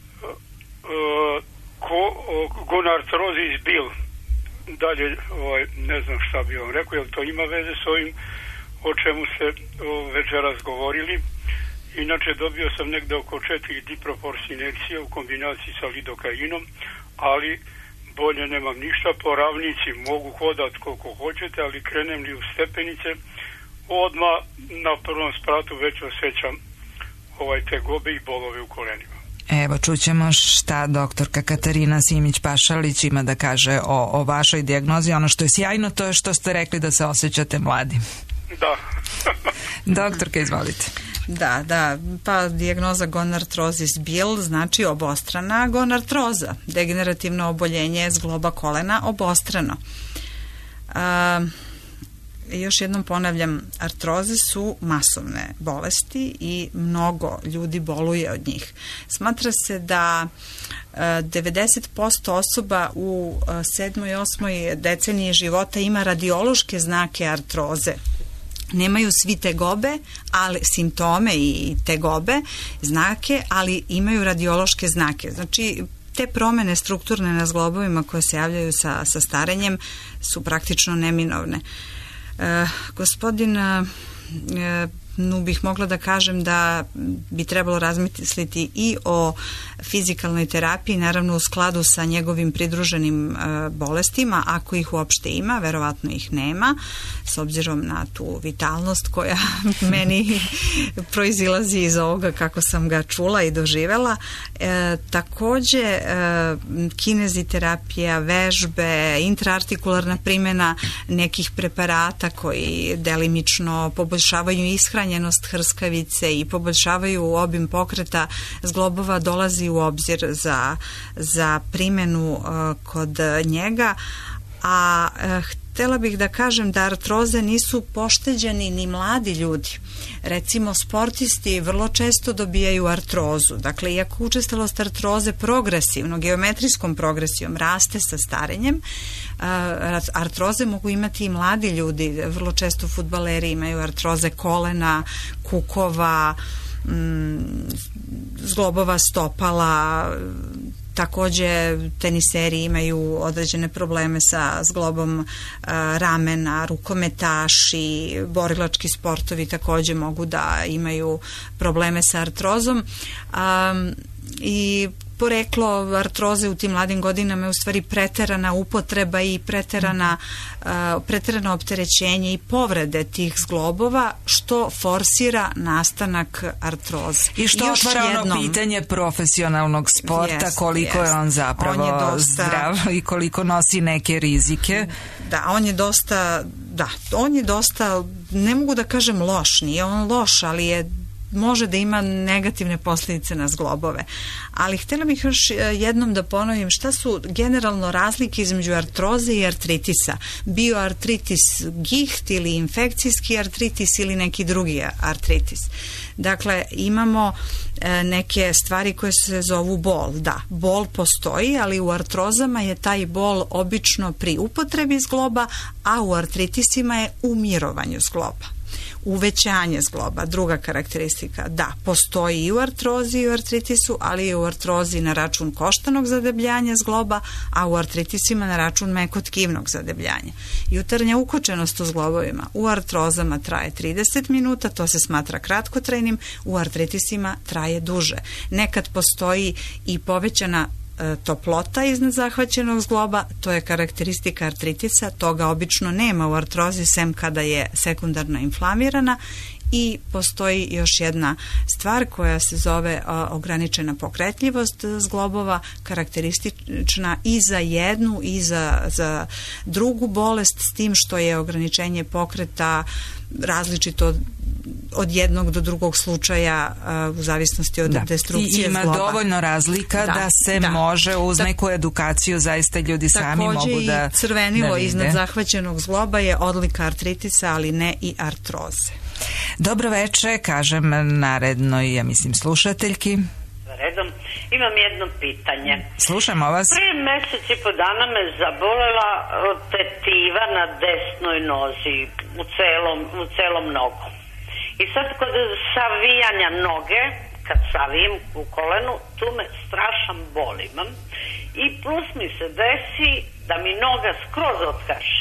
ko, uh, gonartrozis bil. Dalje, ovaj, ne znam šta bi vam rekao, jer to ima veze s ovim o čemu se uh, večeras govorili. Inače, dobio sam negde oko četiri diproporcinekcije u kombinaciji sa lidokainom, ali bolje nemam ništa. Po ravnici mogu hodat koliko hoćete, ali krenem li u stepenice, odmah na prvom spratu već osjećam ovaj tegobe i bolove u kolenima. Evo, čućemo šta doktorka Katarina Simić-Pašalić ima da kaže o, o vašoj dijagnozi. Ono što je sjajno, to je što ste rekli da se osjećate mladim. Da. Doktorka, izvolite. Da, da, pa dijagnoza gonartrozis bil znači obostrana gonartroza, degenerativno oboljenje zgloba kolena obostrano. A, još jednom ponavljam, artroze su masovne bolesti i mnogo ljudi boluje od njih. Smatra se da devedeset posto osoba u sedmoj i osmoj deceniji života ima radiološke znake artroze. Nemaju svi tegobe, ali simptome i tegobe, znake, ali imaju radiološke znake. Znači, te promene strukturne na zglobovima koje se javljaju sa, sa starenjem su praktično neminovne. E, gospodin e, nu bih mogla da kažem da bi trebalo razmisliti i o fizikalnoj terapiji, naravno u skladu sa njegovim pridruženim e, bolestima, ako ih uopšte ima, verovatno ih nema, s obzirom na tu vitalnost koja meni proizilazi iz ovoga kako sam ga čula i doživela. E, takođe, e, kineziterapija, vežbe, intraartikularna primjena nekih preparata koji delimično poboljšavaju ishranjenost hrskavice i poboljšavaju obim pokreta zglobova dolazi u obzir za, za primjenu uh, kod njega, a uh, htjela bih da kažem da artroze nisu pošteđeni ni mladi ljudi. Recimo, sportisti vrlo često dobijaju artrozu. Dakle, iako učestalost artroze progresivno, geometrijskom progresijom raste sa starenjem, artroze mogu imati i mladi ljudi. Vrlo često fudbaleri imaju artroze kolena, kukova, mm, zglobova stopala. Takođe, teniseri imaju određene probleme sa zglobom uh, ramena, rukometaši, borilački sportovi takođe mogu da imaju probleme sa artrozom. Um, I poreklo artroze u tim mladim godinama je u stvari preterana upotreba i preterana, uh, preterano opterećenje i povrede tih zglobova, što forsira nastanak artroze. I što još otvara ono jednom, pitanje profesionalnog sporta, jest, koliko jest. je on zapravo On je dosta, zdrav i koliko nosi neke rizike. Da, on je dosta, da, on je dosta, ne mogu da kažem loš, nije on loš, ali je može da ima negativne posljedice na zglobove. Ali htjela bih još jednom da ponovim šta su generalno razlike između artroze i artritisa. Bioartritis giht ili infekcijski artritis ili neki drugi artritis. Dakle, imamo neke stvari koje se zovu bol. Da, bol postoji, ali u artrozama je taj bol obično pri upotrebi zgloba, a u artritisima je u mirovanju zgloba. Uvećanje zgloba, druga karakteristika, da, postoji i u artrozi i u artritisu, ali i u artrozi na račun koštanog zadebljanja zgloba, a u artritisima na račun mekotkivnog zadebljanja. Jutarnja ukočenost u zglobovima u artrozama traje trideset minuta, to se smatra kratkotrajnim, u artritisima traje duže. Nekad postoji i povećana toplota iznad zahvaćenog zgloba, to je karakteristika artritisa, toga obično nema u artrozi sem kada je sekundarno inflamirana. I postoji još jedna stvar koja se zove a, ograničena pokretljivost zglobova, karakteristična i za jednu i za, za drugu bolest, s tim što je ograničenje pokreta različito od, od jednog do drugog slučaja a, u zavisnosti od da. destrukcije zgloba. I ima zgloba. dovoljno razlika da, da se da. može uz da. neku edukaciju zaista ljudi sami mogu da Takođe i crvenilo da iznad zahvaćenog zgloba je odlika artritisa, ali ne i artroze. Dobro veče, kažem narednoj, ja mislim, slušateljki. Redom, imam jedno pitanje. Slušamo vas. Prije mjesec i po dana me zabolela tetiva na desnoj nozi, u celom, u celom nogu. I sad kod savijanja noge, kad savijem u kolenu, tu me strašan bol imam. I plus mi se desi da mi noga skroz otkaže.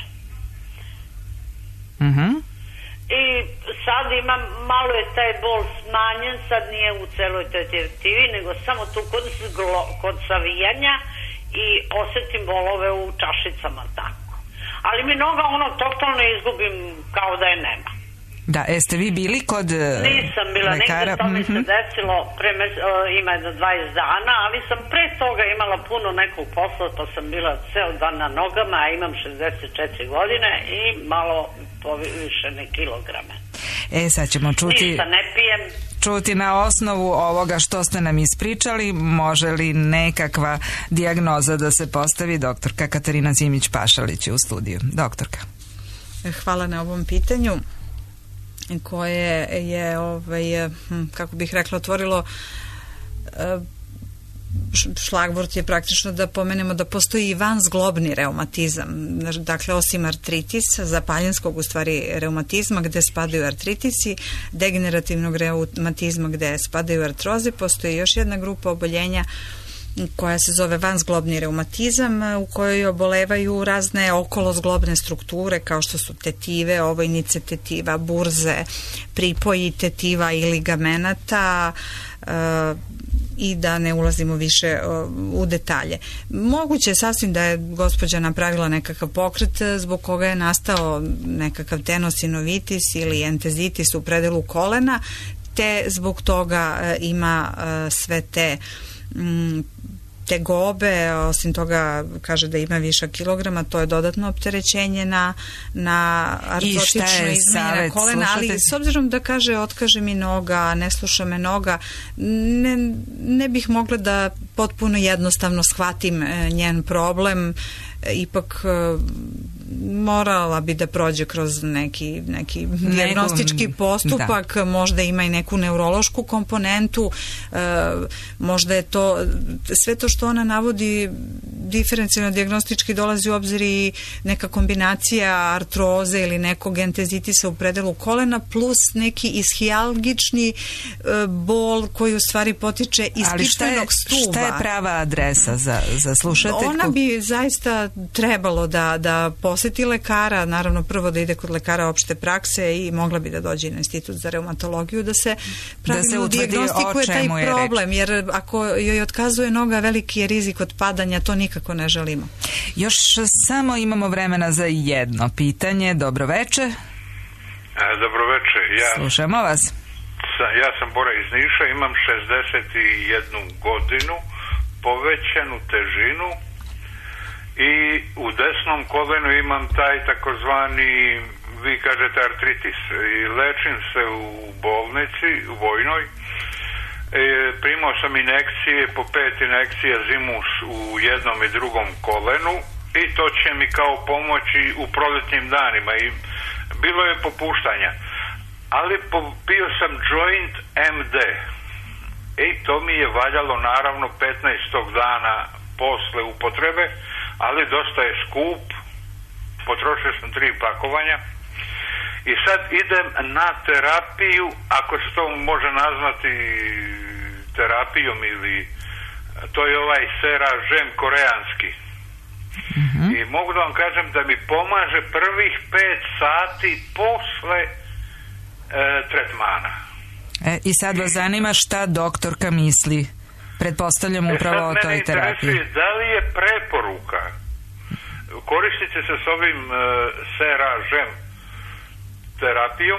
Mhm. I sad imam, malo je taj bol smanjen, sad nije u celoj toj tetivi, nego samo tu kod, zglo, kod savijanja i osjetim bolove u čašicama tako. Ali mi noga ono totalno izgubim kao da je nema. Da, jeste vi bili kod lekara? Nisam bila, negdje to mi se desilo pre mes, ima jedno dvadeset dana, ali sam pre toga imala puno nekog posla, pa sam bila ceo dan na nogama, a imam šezdeset četiri godine i malo povišene kilograme. E, sad ćemo čuti... Ništa ne pijem. Čuti na osnovu ovoga što ste nam ispričali, može li nekakva dijagnoza da se postavi. Doktorka Katarina Zimić-Pašalić je u studiju. Doktorka. Hvala na ovom pitanju koje je, ovaj, kako bih rekla, otvorilo šlagvort je praktično da pomenemo da postoji i vanzglobni reumatizam. Dakle, osim artritisa, zapaljenskog u stvari reumatizma gde spadaju artritisi, degenerativnog reumatizma gde spadaju artroze, postoji još jedna grupa oboljenja koja se zove vanzglobni reumatizam, u kojoj obolevaju razne okolozglobne strukture kao što su tetive, ovojnice tetiva, burze, pripoji tetiva i ligamenata, e, i da ne ulazimo više u detalje. Moguće je sasvim da je gospođa napravila nekakav pokret zbog koga je nastao nekakav tenosinovitis ili entezitis u predelu kolena, te zbog toga ima sve te tegobe, osim toga kaže da ima višak kilograma, to je dodatno opterećenje na, na artrotično izmenjena kolena, ali s obzirom da kaže otkaže mi noga, ne sluša me noga, ne, ne bih mogla da potpuno jednostavno shvatim njen problem, ipak morala bi da prođe kroz neki, neki dijagnostički postupak, da. Možda ima i neku neurološku komponentu, e, možda je to sve to što ona navodi diferencijalno dijagnostički dolazi u obzir i neka kombinacija artroze ili nekog entezitisa u predelu kolena plus neki ishijalgični e, bol koji u stvari potiče iz kičmenog stuba. Šta je prava adresa za, za slušateljku? Ona bi zaista trebalo da, da poseti lekara, naravno prvo da ide kod lekara opšte prakse i mogla bi da dođe na institut za reumatologiju da se pravilno da dijagnostikuje taj problem, jer ako joj otkazuje noga, veliki je rizik od padanja, to nikako ne želimo. Još samo imamo vremena za jedno pitanje. Dobro veče. E, dobro veče. Ja, Slušamo vas. Sa, ja sam Bora iz Niša, imam šezdeset jednu godinu, povećanu težinu i u desnom kolenu imam taj takozvani, vi kažete, artritis. I lečim se u bolnici, u vojnoj. E, primao sam injekcije, po pet injekcija zimus u jednom i drugom kolenu i to će mi kao pomoći u proletnim danima i bilo je popuštanja. Ali popio sam Joint M D i to mi je valjalo naravno petnaestog dana posle upotrebe, ali dosta je skup, potrošio sam tri pakovanja i sad idem na terapiju, ako se to može nazvati terapijom, ili to je ovaj seražem koreanski. Mm-hmm. I mogu da vam kažem da mi pomaže prvih pet sati posle e, tretmana. E, I sad vas zanima šta doktorka misli? Pretpostavljam upravo e o toj terapiji. Da li je preporuka koristiti se s ovim e, seražem terapijom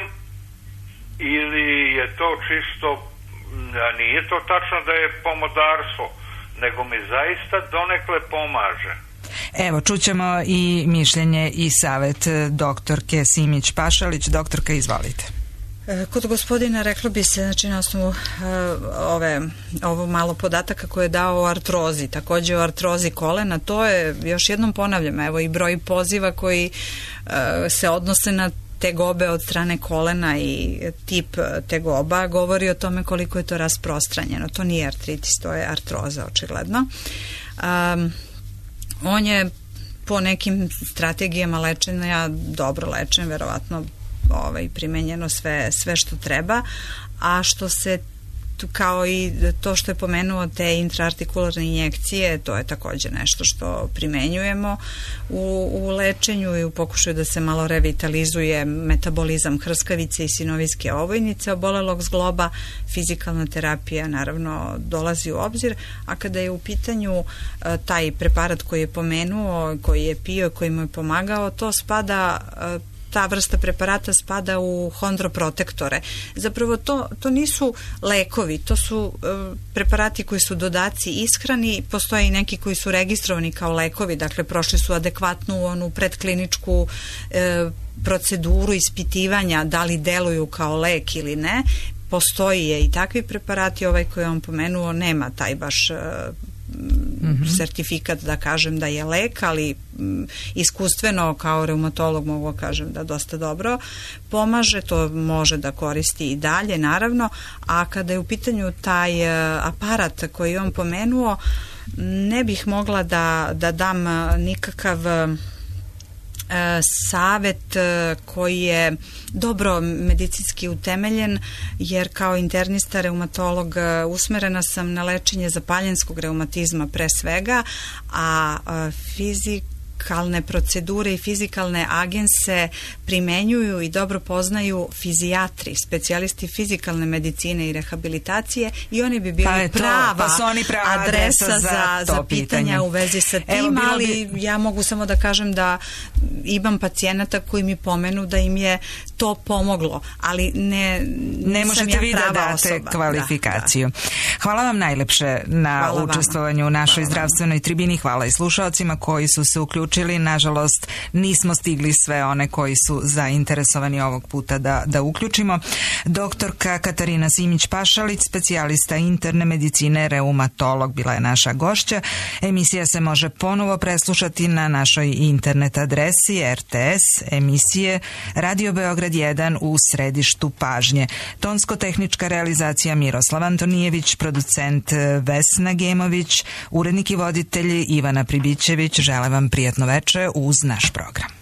ili je to čisto, a nije to tačno da je pomodarstvo, nego mi zaista donekle pomaže. Evo, čućemo i mišljenje i savet doktorke Simić-Pašalić. Doktorka, izvolite. Kod gospodina reklo bi se, znači na osnovu uh, ove, ovo malo podataka koje je dao o artrozi, takođe o artrozi kolena, to je, još jednom ponavljam, evo i broj poziva koji uh, se odnose na tegobe od strane kolena i tip tegoba govori o tome koliko je to rasprostranjeno. To nije artritis, to je artroza očigledno. Um, on je po nekim strategijama lečenja dobro lečen, verovatno ovaj, primenjeno sve, sve što treba, a što se kao i to što je pomenuo te intraartikularne injekcije, to je takođe nešto što primenjujemo u, u lečenju i u pokušaju da se malo revitalizuje metabolizam hrskavice i sinovijske ovojnice obolelog zgloba. Fizikalna terapija naravno dolazi u obzir, a kada je u pitanju taj preparat koji je pomenuo, koji je pio, koji mu je pomagao, to spada, ta vrsta preparata spada u hondroprotektore. Zapravo to, to nisu lekovi, to su e, preparati koji su dodaci ishrani, postoje i neki koji su registrovani kao lekovi, dakle prošli su adekvatnu onu predkliničku e, proceduru ispitivanja da li deluju kao lek ili ne. Postoji je i takvi preparati, ovaj koji je on pomenuo nema taj baš e, Mm-hmm. sertifikat da kažem da je lek, ali m, iskustveno kao reumatolog mogu kažem da dosta dobro pomaže, to može da koristi i dalje naravno, a kada je u pitanju taj uh, aparat koji je on pomenuo, ne bih mogla da, da dam nikakav uh, savet koji je dobro medicinski utemeljen, jer kao internista reumatolog usmerena sam na lečenje zapaljenskog reumatizma pre svega, a fizik fizikalne procedure i fizikalne agense primenjuju i dobro poznaju fizijatri, specijalisti fizikalne medicine i rehabilitacije, i oni bi bili pa to, prava, pa su oni prava adresa, adresa za, za, za pitanja pitanje. u vezi sa tim. Evo, ali bi... ja mogu samo da kažem da imam pacijenata koji mi pomenu da im je to pomoglo, ali ne, ne možete ja vi da date osoba. kvalifikaciju. Da, da. Hvala vam najlepše na Hvala učestvovanju u našoj Hvala zdravstvenoj tribini. Hvala i slušalcima koji su se uključili uključili. Nažalost, nismo stigli sve one koji su zainteresovani ovog puta da, da uključimo. Doktorka Katarina Simić-Pašalić, specijalista interne medicine, reumatolog, bila je naša gošća. Emisija se može ponovo preslušati na našoj internet adresi R T S, emisije Radio Beograd jedan u središtu pažnje. Tonsko-tehnička realizacija Miroslav Antonijević, producent Vesna Gemović, urednik i voditelji Ivana Pribićević. Žele vam prijatno veče uz naš program.